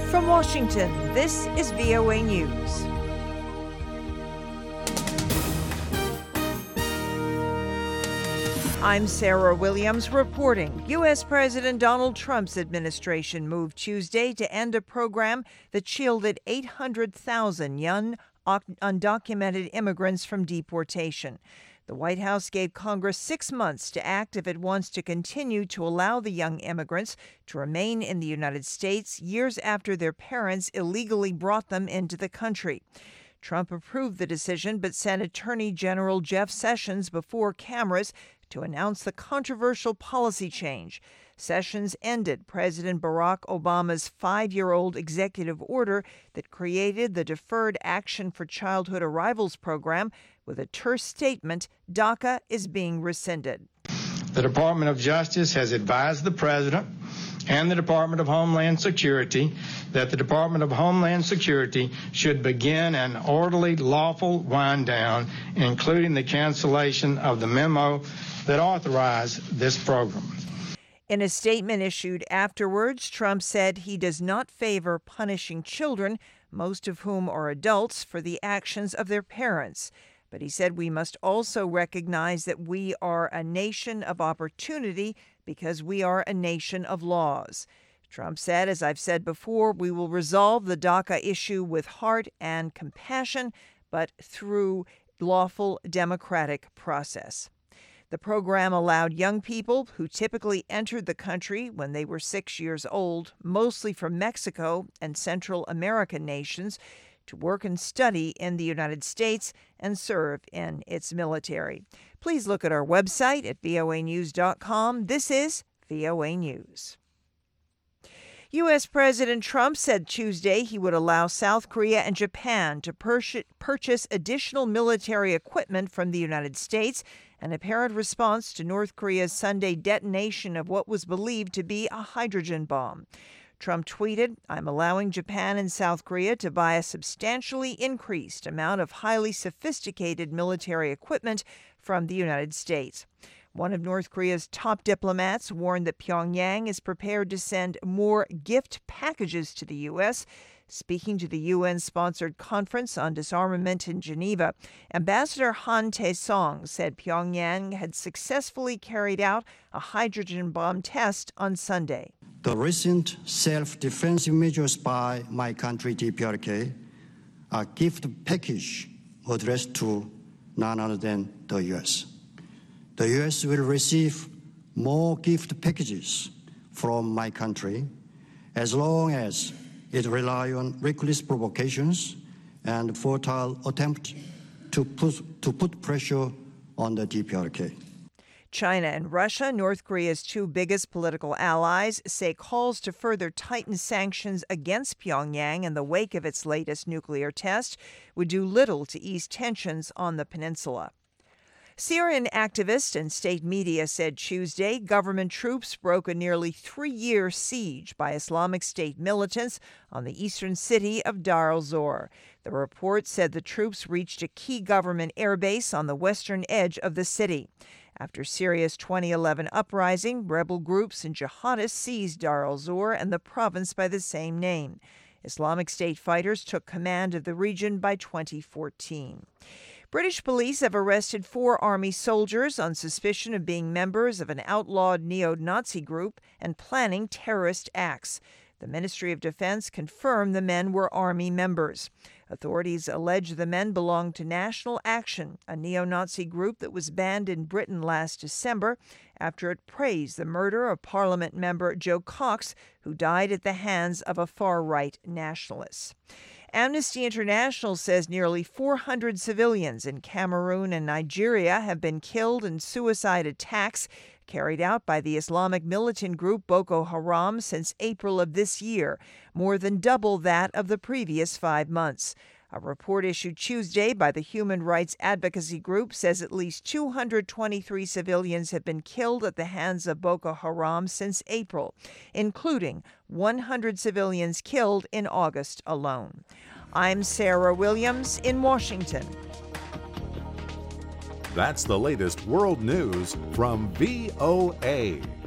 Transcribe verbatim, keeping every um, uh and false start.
From Washington, this is V O A News. I'm Sarah Williams reporting. U S. President Donald Trump's administration moved Tuesday to end a program that shielded eight hundred thousand young undocumented immigrants from deportation. The White House gave Congress six months to act if it wants to continue to allow the young immigrants to remain in the United States years after their parents illegally brought them into the country. Trump approved the decision but sent Attorney General Jeff Sessions before cameras to announce the controversial policy change. Sessions ended President Barack Obama's five-year-old executive order that created the Deferred Action for Childhood Arrivals program with a terse statement: DACA is being rescinded. The Department of Justice has advised the President and the Department of Homeland Security that the Department of Homeland Security should begin an orderly, lawful wind down, including the cancellation of the memo that authorized this program. In a statement issued afterwards, Trump said he does not favor punishing children, most of whom are adults, for the actions of their parents. But he said we must also recognize that we are a nation of opportunity because we are a nation of laws. Trump said, as I've said before, we will resolve the DACA issue with heart and compassion, but through lawful democratic process. The program allowed young people who typically entered the country when they were six years old, mostly from Mexico and Central American nations, to work and study in the United States and serve in its military. Please look at our website at V O A news dot com. This is V O A News. U S. President Trump said Tuesday he would allow South Korea and Japan to purchase additional military equipment from the United States, an apparent response to North Korea's Sunday detonation of what was believed to be a hydrogen bomb. Trump tweeted, "I'm allowing Japan and South Korea to buy a substantially increased amount of highly sophisticated military equipment from the United States." One of North Korea's top diplomats warned that Pyongyang is prepared to send more gift packages to the U S. Speaking to the U N-sponsored conference on disarmament in Geneva, Ambassador Han Tae-song said Pyongyang had successfully carried out a hydrogen bomb test on Sunday. The recent self-defensive measures by my country, D P R K, are gift package addressed to none other than the U S. The U S will receive more gift packages from my country as long as it relies on reckless provocations and futile attempt to put, to put pressure on the D P R K. China and Russia, North Korea's two biggest political allies, say calls to further tighten sanctions against Pyongyang in the wake of its latest nuclear test would do little to ease tensions on the peninsula. Syrian activists and state media said Tuesday government troops broke a nearly three-year siege by Islamic State militants on the eastern city of Dar al-Zor. The report said the troops reached a key government airbase on the western edge of the city. After Syria's twenty eleven uprising, rebel groups and jihadists seized Dar al-Zor and the province by the same name. Islamic State fighters took command of the region by twenty fourteen. British police have arrested four army soldiers on suspicion of being members of an outlawed neo-Nazi group and planning terrorist acts. The Ministry of Defense confirmed the men were army members. Authorities allege the men belonged to National Action, a neo-Nazi group that was banned in Britain last December after it praised the murder of Parliament member Joe Cox, who died at the hands of a far-right nationalist. Amnesty International says nearly four hundred civilians in Cameroon and Nigeria have been killed in suicide attacks carried out by the Islamic militant group Boko Haram since April of this year, more than double that of the previous five months. A report issued Tuesday by the human rights advocacy group says at least two hundred twenty-three civilians have been killed at the hands of Boko Haram since April, including one hundred civilians killed in August alone. I'm Sarah Williams in Washington. That's the latest world news from V O A.